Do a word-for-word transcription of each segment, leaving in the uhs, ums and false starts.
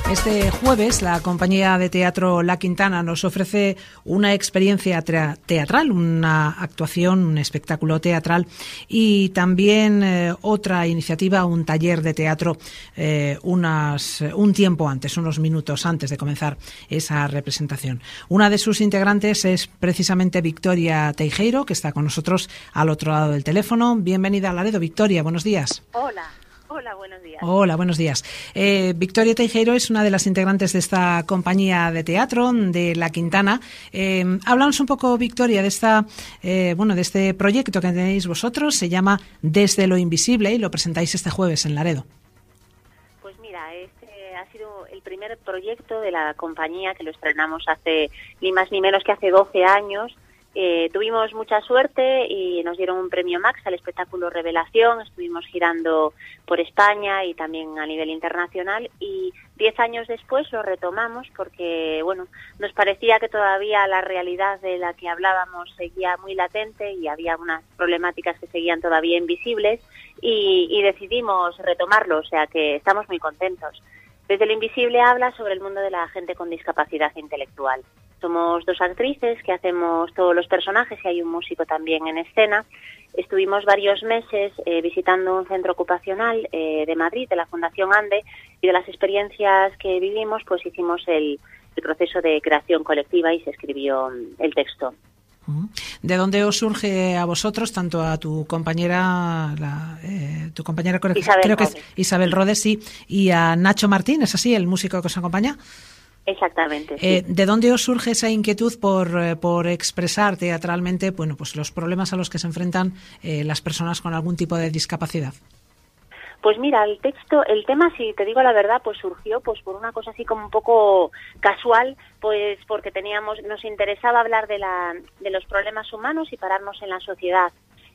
Este jueves la compañía de teatro La Quintana nos ofrece una experiencia teatral, una actuación, un espectáculo teatral y también eh, otra iniciativa, un taller de teatro eh, unas, un tiempo antes, unos minutos antes de comenzar esa representación. Una de sus integrantes es precisamente Victoria Teijeiro, que está con nosotros al otro lado del teléfono. Bienvenida a Laredo, Victoria, buenos días. Hola. Hola, buenos días. Hola, buenos días. Eh, Victoria Teijeiro es una de las integrantes de esta compañía de teatro de La Quintana. Eh, háblanos un poco, Victoria, de esta, eh, bueno, de este proyecto que tenéis vosotros. Se llama Desde lo Invisible y lo presentáis este jueves en Laredo. Pues mira, este ha sido el primer proyecto de la compañía que lo estrenamos hace ni más ni menos que hace doce años. Eh, tuvimos mucha suerte y nos dieron un premio Max al espectáculo Revelación. Estuvimos girando por España y también a nivel internacional, y diez años después lo retomamos porque, bueno, nos parecía que todavía la realidad de la que hablábamos seguía muy latente y había unas problemáticas que seguían todavía invisibles, y, y decidimos retomarlo, o sea que estamos muy contentos. Desde lo Invisible habla sobre el mundo de la gente con discapacidad intelectual. Somos dos actrices que hacemos todos los personajes y hay un músico también en escena. Estuvimos varios meses eh, visitando un centro ocupacional eh, de Madrid, de la Fundación ANDE, y de las experiencias que vivimos, pues hicimos el, el proceso de creación colectiva y se escribió el texto. ¿De dónde os surge a vosotros, tanto a tu compañera, la, eh, tu compañera Isabel creo que Rodes. es Isabel Rodes, sí, y a Nacho Martín, ¿es así, el músico que os acompaña? Exactamente. Sí. Eh, ¿De dónde os surge esa inquietud por, eh, por expresar teatralmente, bueno, pues los problemas a los que se enfrentan eh, las personas con algún tipo de discapacidad? Pues mira, el texto, el tema, si te digo la verdad, pues surgió pues por una cosa así como un poco casual, pues porque teníamos, nos interesaba hablar de la, de los problemas humanos y pararnos en la sociedad.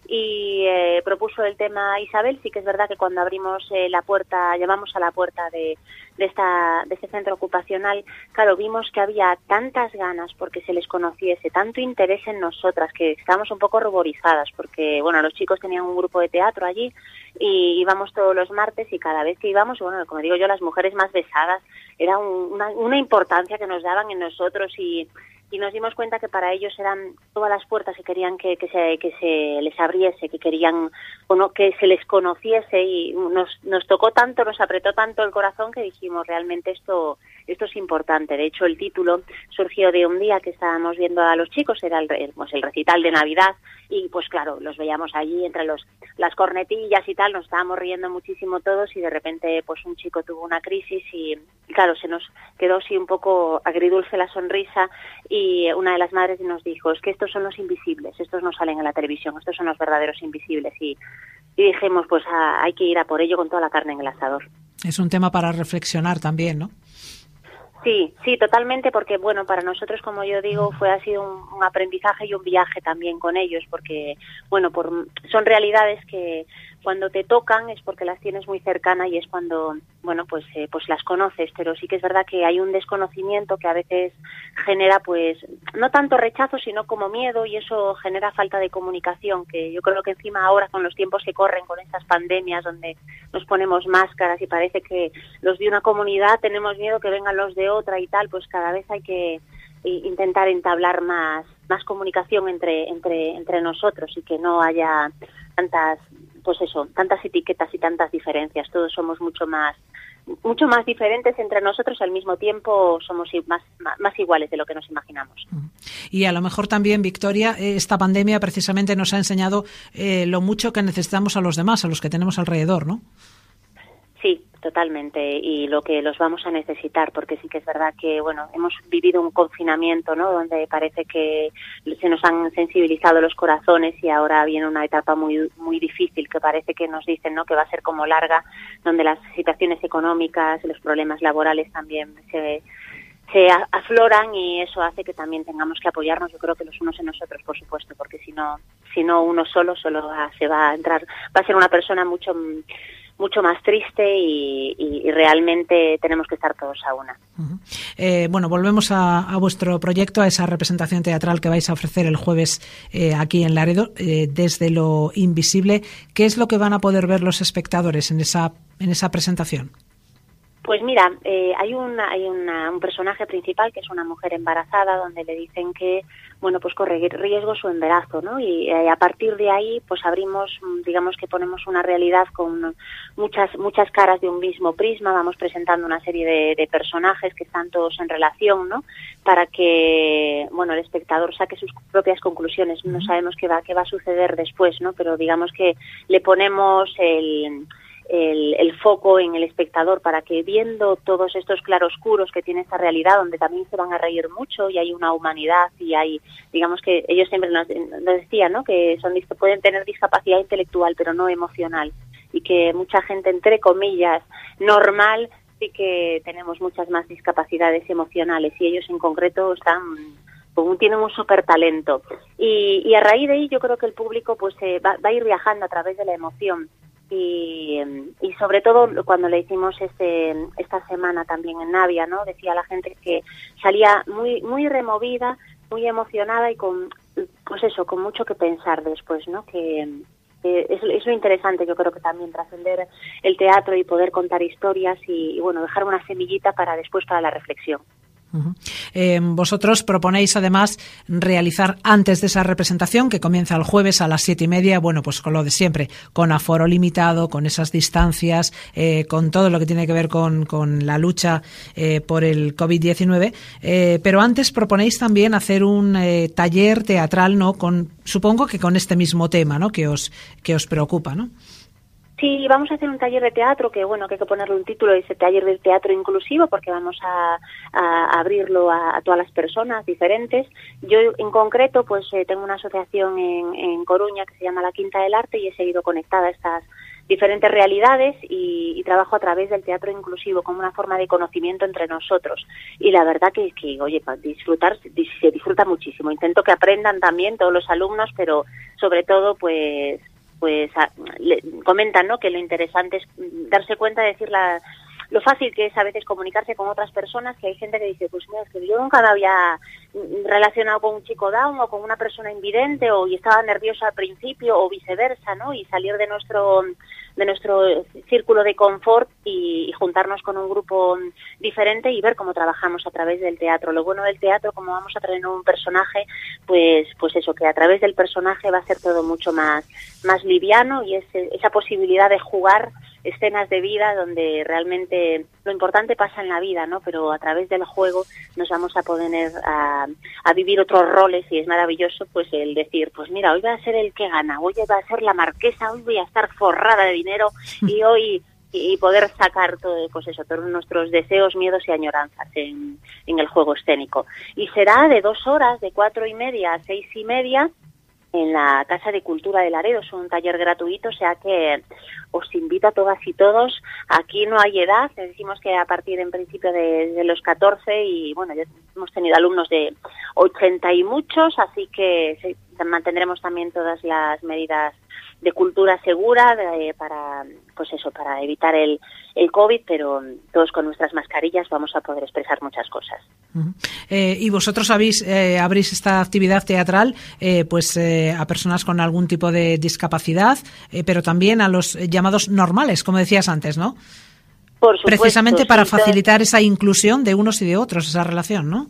Y eh, propuso el tema Isabel. Sí que es verdad que cuando abrimos eh, la puerta, llamamos a la puerta de, de esta de este centro ocupacional, claro, vimos que había tantas ganas porque se les conociese, tanto interés en nosotras, que estábamos un poco ruborizadas porque, bueno, los chicos tenían un grupo de teatro allí y íbamos todos los martes, y cada vez que íbamos, bueno, como digo yo, las mujeres más besadas, era un, una, una importancia que nos daban en nosotros, y y nos dimos cuenta que para ellos eran todas las puertas que querían que, que, se, que se les abriese, que querían bueno, que se les conociese, y nos, nos tocó tanto, nos apretó tanto el corazón que dijimos, realmente esto esto es importante. De hecho, el título surgió de un día que estábamos viendo a los chicos, era el, pues, el recital de Navidad, y pues claro, los veíamos allí entre los las cornetillas y tal, nos estábamos riendo muchísimo todos, y de repente pues un chico tuvo una crisis y claro, se nos quedó así un poco agridulce la sonrisa, y una de las madres nos dijo, es que estos son los invisibles, estos no salen en la televisión, estos son los verdaderos invisibles, y, y dijimos, pues a, hay que ir a por ello con toda la carne en el asador. Es un tema para reflexionar también, ¿no? Sí, sí, totalmente, porque bueno, para nosotros, como yo digo, fue ha sido un, un aprendizaje y un viaje también con ellos, porque bueno, por, son realidades que cuando te tocan es porque las tienes muy cercana y es cuando, bueno, pues eh, pues las conoces, pero sí que es verdad que hay un desconocimiento que a veces genera, pues, no tanto rechazo, sino como miedo, y eso genera falta de comunicación, que yo creo que encima ahora, con los tiempos que corren, con estas pandemias donde nos ponemos máscaras y parece que los de una comunidad tenemos miedo que vengan los de otra y tal, pues cada vez hay que intentar entablar más más comunicación entre entre entre nosotros, y que no haya tantas pues eso, tantas etiquetas y tantas diferencias. Todos somos mucho más mucho más diferentes entre nosotros, al mismo tiempo somos más, más, más iguales de lo que nos imaginamos. Y a lo mejor también, Victoria, esta pandemia precisamente nos ha enseñado eh, lo mucho que necesitamos a los demás, a los que tenemos alrededor, ¿no? Sí, totalmente, y lo que los vamos a necesitar, porque sí que es verdad que, bueno, hemos vivido un confinamiento, ¿no?, donde parece que se nos han sensibilizado los corazones, y ahora viene una etapa muy muy difícil, que parece que nos dicen, ¿no?, que va a ser como larga, donde las situaciones económicas y los problemas laborales también se se afloran, y eso hace que también tengamos que apoyarnos, yo creo que los unos en nosotros, por supuesto, porque si no, si no uno solo, solo se va a entrar, va a ser una persona mucho mucho más triste, y, y, y realmente tenemos que estar todos a una. Uh-huh. Eh, bueno, volvemos a, a vuestro proyecto, a esa representación teatral que vais a ofrecer el jueves eh, aquí en Laredo, eh, Desde lo Invisible. ¿Qué es lo que van a poder ver los espectadores en esa, en esa presentación? Pues mira, eh, hay, una, hay una, un personaje principal que es una mujer embarazada donde le dicen que, bueno, pues corre riesgo su embarazo, ¿no? Y eh, a partir de ahí, pues abrimos, digamos que ponemos una realidad con muchas muchas caras de un mismo prisma, vamos presentando una serie de, de personajes que están todos en relación, ¿no? Para que, bueno, el espectador saque sus propias conclusiones. No sabemos qué va, qué va a suceder después, ¿no? Pero digamos que le ponemos el... El, el foco en el espectador para que viendo todos estos claroscuros que tiene esta realidad, donde también se van a reír mucho y hay una humanidad y hay, digamos que ellos siempre nos, nos decían, ¿no? Que son pueden tener discapacidad intelectual pero no emocional, y que mucha gente, entre comillas, normal, sí que tenemos muchas más discapacidades emocionales, y ellos en concreto están tienen un súper talento, y, y a raíz de ahí yo creo que el público pues eh, va, va a ir viajando a través de la emoción. Y, y sobre todo cuando le hicimos este esta semana también en Navia, ¿no? Decía la gente que salía muy muy removida, muy emocionada y con, pues eso, con mucho que pensar después, ¿no? Que, que es, es lo interesante, yo creo que también trascender el teatro y poder contar historias y, y bueno, dejar una semillita para después para la reflexión. Uh-huh. Eh, vosotros proponéis además realizar antes de esa representación, que comienza el jueves a las siete y media, bueno, pues con lo de siempre, con aforo limitado, con esas distancias, eh, con todo lo que tiene que ver con, con la lucha eh, por el covid diecinueve, eh, pero antes proponéis también hacer un eh, taller teatral, ¿no? Con, supongo que con este mismo tema, ¿no? Que os, que os preocupa, ¿no? Sí, vamos a hacer un taller de teatro que, bueno, que hay que ponerle un título, ese taller del teatro inclusivo, porque vamos a, a abrirlo a, a todas las personas diferentes. Yo, en concreto, pues eh, tengo una asociación en, en Coruña que se llama La Quinta del Arte y he seguido conectada a estas diferentes realidades y, y trabajo a través del teatro inclusivo como una forma de conocimiento entre nosotros. Y la verdad que, que oye, para disfrutar, se disfruta muchísimo. Intento que aprendan también todos los alumnos, pero sobre todo, pues... pues a, le, comentan, ¿no?, que lo interesante es darse cuenta de decir la, lo fácil que es a veces comunicarse con otras personas, que hay gente que dice, pues mira, es que yo nunca me había relacionado con un chico down o con una persona invidente, o y estaba nerviosa al principio, o viceversa, ¿no? Y salir de nuestro de nuestro círculo de confort y, y juntarnos con un grupo diferente y ver cómo trabajamos a través del teatro. Lo bueno del teatro, como vamos a traer un personaje, pues pues eso, que a través del personaje va a ser todo mucho más más liviano, y es esa posibilidad de jugar escenas de vida donde realmente lo importante pasa en la vida, ¿no? Pero a través del juego nos vamos a poder a, a vivir otros roles, y es maravilloso pues el decir, pues mira, hoy va a ser el que gana, hoy va a ser la marquesa, hoy voy a estar forrada de dinero y hoy y poder sacar todo, pues eso, todos nuestros deseos, miedos y añoranzas en, en el juego escénico. Y será de dos horas, de cuatro y media a seis y media, en la Casa de Cultura de Laredo. Es un taller gratuito, o sea que os invito a todas y todos. Aquí no hay edad, decimos que a partir en principio de, de los catorce, y bueno, ya hemos tenido alumnos de ochenta y muchos, así que sí, mantendremos también todas las medidas de cultura segura de, para, pues eso, para evitar el, el COVID, pero todos con nuestras mascarillas vamos a poder expresar muchas cosas. Uh-huh. Eh, y vosotros habéis, eh, abrís esta actividad teatral eh, pues eh, a personas con algún tipo de discapacidad, eh, pero también a los llamados normales, como decías antes, ¿no? Por supuesto, precisamente para sí, facilitar esa inclusión de unos y de otros, esa relación, ¿no?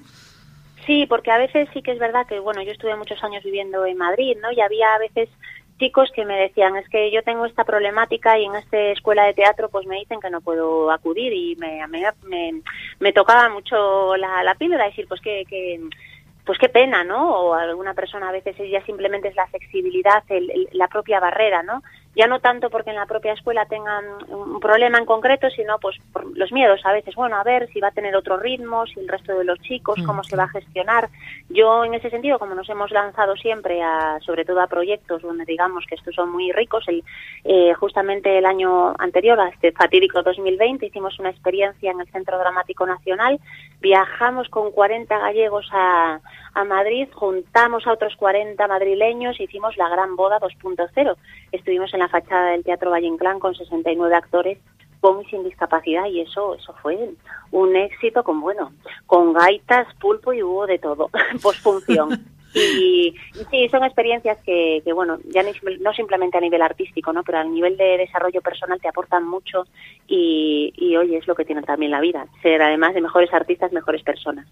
Sí, porque a veces sí que es verdad que, bueno, yo estuve muchos años viviendo en Madrid, ¿no? Y había a veces chicos que me decían, es que yo tengo esta problemática y en esta escuela de teatro pues me dicen que no puedo acudir, y me me, me, me tocaba mucho la, la píldora, decir, pues que, que pues qué pena, ¿no? O alguna persona a veces ya simplemente es la flexibilidad, el, el, la propia barrera, ¿no? Ya no tanto porque en la propia escuela tengan un problema en concreto, sino pues por los miedos a veces, bueno, a ver si va a tener otro ritmo, si el resto de los chicos, cómo se va a gestionar. Yo en ese sentido, como nos hemos lanzado siempre a, sobre todo a proyectos donde digamos que estos son muy ricos, el, eh, justamente el año anterior, a este fatídico dos mil veinte, hicimos una experiencia en el Centro Dramático Nacional, viajamos con cuarenta gallegos a, a Madrid, juntamos a otros cuarenta madrileños, hicimos la gran boda dos punto cero. Estuvimos en la fachada del Teatro Valle Inclán con sesenta y nueve actores con y sin discapacidad, y eso eso fue un éxito con, bueno, con gaitas, pulpo y hubo de todo, posfunción. Y, y sí, son experiencias que, que bueno, ya no, no simplemente a nivel artístico, ¿no? Pero a nivel de desarrollo personal te aportan mucho y, y oye, es lo que tiene también la vida, ser además de mejores artistas, mejores personas.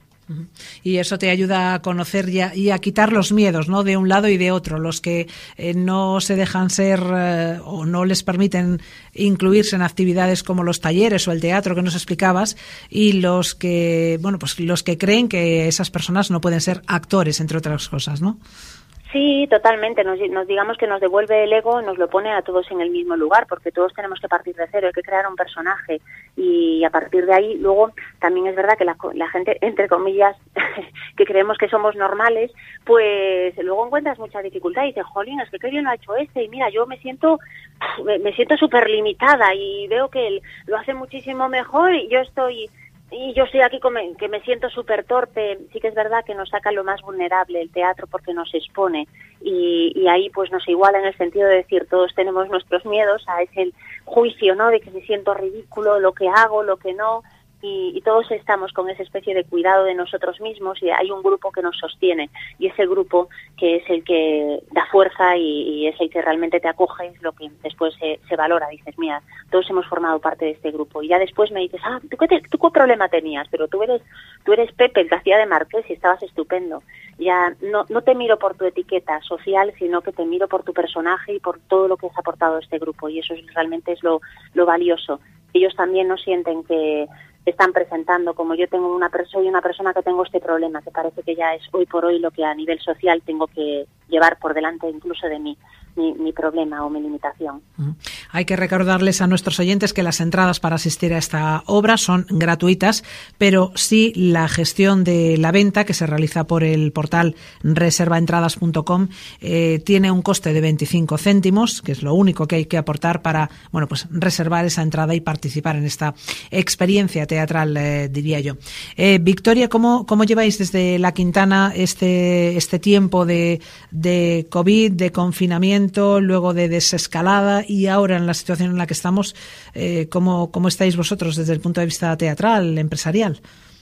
Y eso te ayuda a conocer y a, y a quitar los miedos, ¿no? De un lado y de otro, los que eh, no se dejan ser eh, o no les permiten incluirse en actividades como los talleres o el teatro que nos explicabas, y los que, bueno, pues los que creen que esas personas no pueden ser actores, entre otras cosas, ¿no? Sí, totalmente. Nos, nos digamos que nos devuelve el ego, nos lo pone a todos en el mismo lugar, porque todos tenemos que partir de cero, hay que crear un personaje y a partir de ahí, luego también es verdad que la, la gente, entre comillas, que creemos que somos normales, pues luego encuentras mucha dificultad y dices, jolín, es que qué bien lo ha hecho este y mira, yo me siento me, me siento súper limitada y veo que él lo hace muchísimo mejor y yo estoy... Y yo estoy aquí como que me siento súper torpe. Sí que es verdad que nos saca lo más vulnerable el teatro porque nos expone y, y ahí pues nos iguala en el sentido de decir todos tenemos nuestros miedos a ese juicio, ¿no? De que me siento ridículo, lo que hago, lo que no. Y, y todos estamos con esa especie de cuidado de nosotros mismos y hay un grupo que nos sostiene y ese grupo que es el que da fuerza y, y es el que realmente te acoge, es lo que después se, se valora. Dices, mira, todos hemos formado parte de este grupo y ya después me dices, ah, ¿tú qué, te, tú qué problema tenías? Pero tú eres tú eres Pepe, el que hacía de Marqués y estabas estupendo. Ya no, no te miro por tu etiqueta social, sino que te miro por tu personaje y por todo lo que has aportado a este grupo y eso es, realmente es lo, lo valioso. Ellos también no sienten que están presentando como yo tengo una persona soy una persona que tengo este problema que parece que ya es hoy por hoy lo que a nivel social tengo que llevar por delante incluso de mí mi, mi problema o mi limitación. Uh-huh. Hay que recordarles a nuestros oyentes que las entradas para asistir a esta obra son gratuitas, pero sí la gestión de la venta que se realiza por el portal reserva entradas punto com eh, tiene un coste de veinticinco céntimos, que es lo único que hay que aportar para, bueno, pues reservar esa entrada y participar en esta experiencia teatral, eh, diría yo. Eh, Victoria, ¿cómo, ¿cómo lleváis desde La Quintana este, este tiempo de, de COVID, de confinamiento, luego de desescalada y ahora en la situación en la que estamos? Eh, ¿cómo, ¿Cómo estáis vosotros desde el punto de vista teatral, empresarial?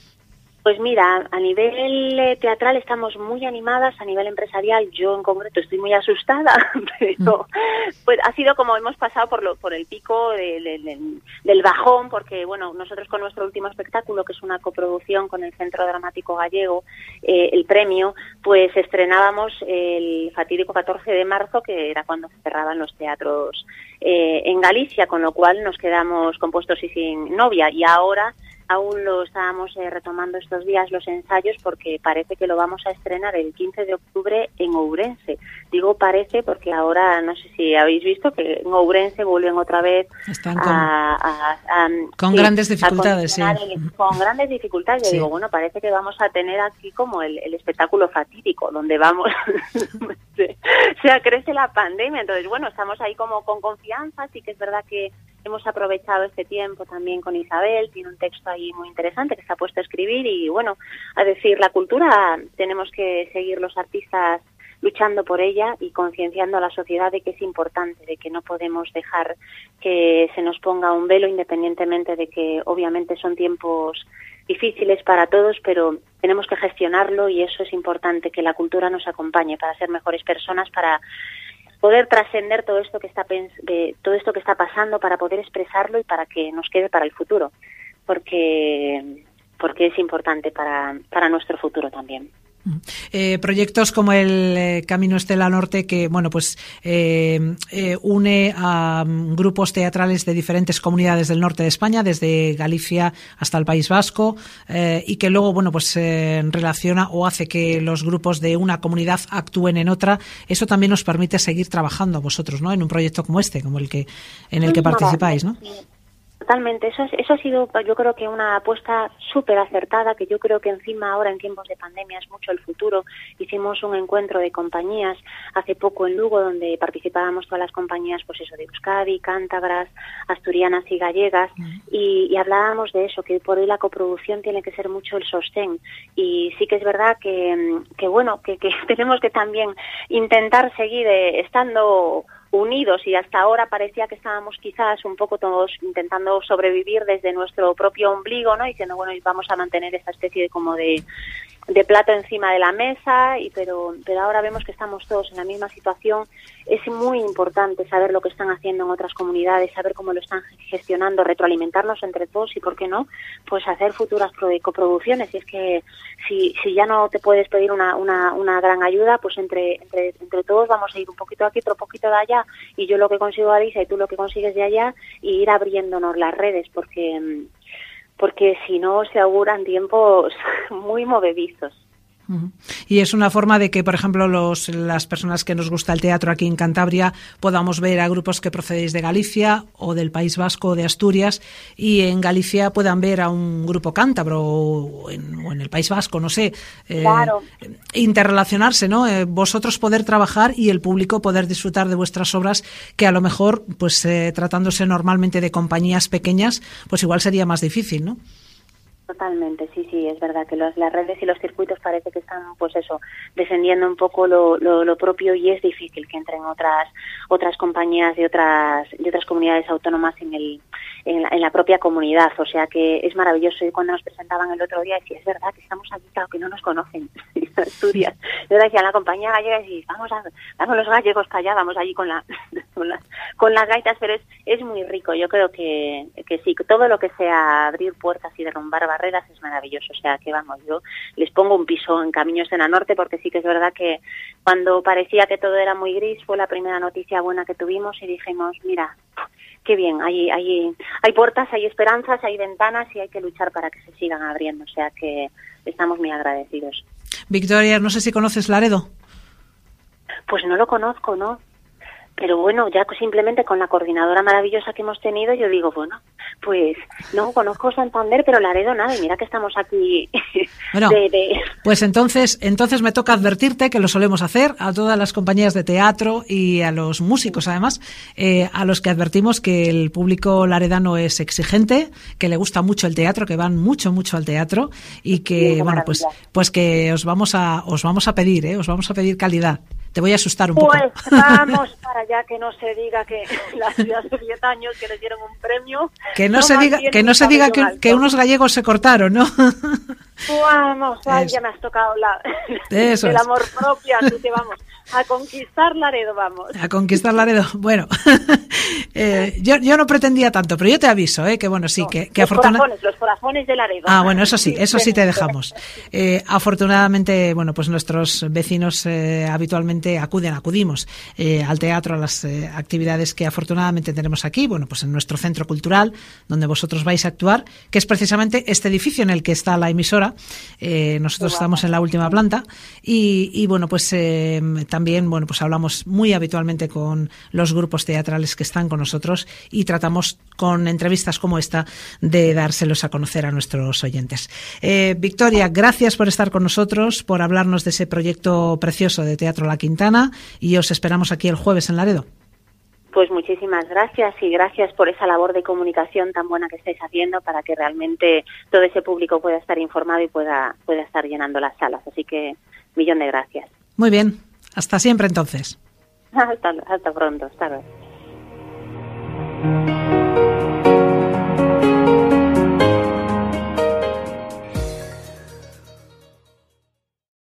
Pues mira, a nivel teatral estamos muy animadas, a nivel empresarial yo en concreto estoy muy asustada, pero pues ha sido como hemos pasado por lo, por el pico de, de, de, del bajón, porque bueno, nosotros con nuestro último espectáculo, que es una coproducción con el Centro Dramático Gallego, eh, el premio, pues estrenábamos el fatídico catorce de marzo, que era cuando se cerraban los teatros eh, en Galicia, con lo cual nos quedamos compuestos y sin novia, y ahora aún lo estábamos eh, retomando estos días los ensayos porque parece que lo vamos a estrenar el quince de octubre en Ourense. Digo parece porque ahora no sé si habéis visto que en Ourense vuelven otra vez Están con, a, a, a, con sí, grandes dificultades. Sí. El, con grandes dificultades. Yo sí. digo, bueno, parece que vamos a tener aquí como el, el espectáculo fatídico donde vamos, se, se acrece la pandemia. Entonces, bueno, estamos ahí como con confianza. Sí que es verdad que hemos aprovechado este tiempo también con Isabel, tiene un texto ahí muy interesante que se ha puesto a escribir y bueno, a decir, la cultura tenemos que seguir los artistas luchando por ella y concienciando a la sociedad de que es importante, de que no podemos dejar que se nos ponga un velo independientemente de que obviamente son tiempos difíciles para todos, pero tenemos que gestionarlo y eso es importante, que la cultura nos acompañe para ser mejores personas, para poder trascender todo esto que está de todo esto que está pasando, para poder expresarlo y para que nos quede para el futuro, porque porque es importante para para nuestro futuro también. Eh, proyectos como el eh, Camino Estela Norte, que bueno pues eh, eh, une a um, grupos teatrales de diferentes comunidades del norte de España, desde Galicia hasta el País Vasco, eh, y que luego bueno pues eh, relaciona o hace que los grupos de una comunidad actúen en otra. Eso también nos permite seguir trabajando vosotros, ¿no? En un proyecto como este, como el que en el que participáis, ¿no? Totalmente, eso, es, eso ha sido yo creo que una apuesta súper acertada, que yo creo que encima ahora en tiempos de pandemia es mucho el futuro. Hicimos un encuentro de compañías hace poco en Lugo donde participábamos todas las compañías, pues eso, de Euskadi, cántabras, asturianas y gallegas, uh-huh. y, y hablábamos de eso, que por hoy la coproducción tiene que ser mucho el sostén, y sí que es verdad que, que bueno, que, que tenemos que también intentar seguir eh, estando unidos, y hasta ahora parecía que estábamos quizás un poco todos intentando sobrevivir desde nuestro propio ombligo, ¿no? Diciendo, bueno, vamos a mantener esa especie de como de de plato encima de la mesa, y pero pero ahora vemos que estamos todos en la misma situación. Es muy importante saber lo que están haciendo en otras comunidades, saber cómo lo están gestionando, retroalimentarnos entre todos y, ¿por qué no?, pues hacer futuras coproducciones. Y es que si si ya no te puedes pedir una una, una gran ayuda, pues entre, entre entre todos vamos a ir un poquito aquí, otro poquito de allá, y yo lo que consigo de Alicia y tú lo que consigues de allá, y ir abriéndonos las redes, porque porque si no se auguran tiempos muy movedizos. Y es una forma de que, por ejemplo, los, las personas que nos gusta el teatro aquí en Cantabria podamos ver a grupos que procedéis de Galicia o del País Vasco o de Asturias, y en Galicia puedan ver a un grupo cántabro o en, o en el País Vasco, no sé, eh, claro. interrelacionarse, ¿no? Eh, vosotros poder trabajar y el público poder disfrutar de vuestras obras, que a lo mejor, pues eh, tratándose normalmente de compañías pequeñas, pues igual sería más difícil, ¿no? Totalmente, sí, sí, es verdad que los, las redes y los circuitos parece que están, pues eso, descendiendo un poco lo, lo, lo propio, y es difícil que entren otras otras compañías de otras de otras comunidades autónomas en el en la, en la propia comunidad. O sea que es maravilloso. Y cuando nos presentaban el otro día, decía, es verdad que estamos aquí, claro, que no nos conocen en Asturias. Yo decía, la compañía gallega, y vamos a vamos los gallegos para allá, vamos allí con la con las con las gaitas, pero es es muy rico. Yo creo que que sí, todo lo que sea abrir puertas y derrumbar barreras es maravilloso. O sea que vamos, yo les pongo un piso en Camiños de la Norte, porque sí que es verdad que cuando parecía que todo era muy gris, fue la primera noticia buena que tuvimos, y dijimos, mira, qué bien, hay, hay, hay puertas, hay esperanzas, hay ventanas, y hay que luchar para que se sigan abriendo. O sea que estamos muy agradecidos. Victoria, no sé si conoces Laredo. Pues no lo conozco, ¿no? Pero bueno, ya simplemente con la coordinadora maravillosa que hemos tenido, yo digo, bueno, pues no conozco Santander, pero Laredo nada, y mira que estamos aquí. Bueno, de, de... pues entonces, entonces me toca advertirte, que lo solemos hacer a todas las compañías de teatro y a los músicos, además, eh, a los que advertimos que el público laredano es exigente, que le gusta mucho el teatro, que van mucho, mucho al teatro, y que, sí, bueno, pues, pues que os vamos a, os vamos a pedir, eh, os vamos a pedir calidad. Te voy a asustar un poco. Pues vamos para allá, que no se diga que la ciudad hace diez años que les dieron un premio. Que no, no se diga que no se diga que, que unos gallegos se cortaron, ¿no? Vamos, ay, ya me has tocado la, Eso el es. amor propio, así que vamos a conquistar Laredo, vamos. A conquistar Laredo. Bueno, eh, yo, yo no pretendía tanto, pero yo te aviso, eh, que bueno, sí, no, que, que los afortunadamente... corazones, los corazones de Laredo. Ah, bueno, eso sí, eso sí te dejamos. Eh, afortunadamente, bueno, pues nuestros vecinos eh, habitualmente acuden, acudimos eh, al teatro, a las eh, actividades que afortunadamente tenemos aquí, bueno, pues en nuestro centro cultural, donde vosotros vais a actuar, que es precisamente este edificio en el que está la emisora. Eh, nosotros estamos en la última planta, y, y bueno, pues eh, también, bueno, pues hablamos muy habitualmente con los grupos teatrales que están con nosotros, y tratamos con entrevistas como esta de dárselos a conocer a nuestros oyentes. Eh, Victoria, gracias por estar con nosotros, por hablarnos de ese proyecto precioso de Teatro La Quintana, y os esperamos aquí el jueves en Laredo. Pues muchísimas gracias, y gracias por esa labor de comunicación tan buena que estáis haciendo para que realmente todo ese público pueda estar informado y pueda, pueda estar llenando las salas. Así que millón de gracias. Muy bien, hasta siempre entonces. Hasta, hasta pronto, hasta luego.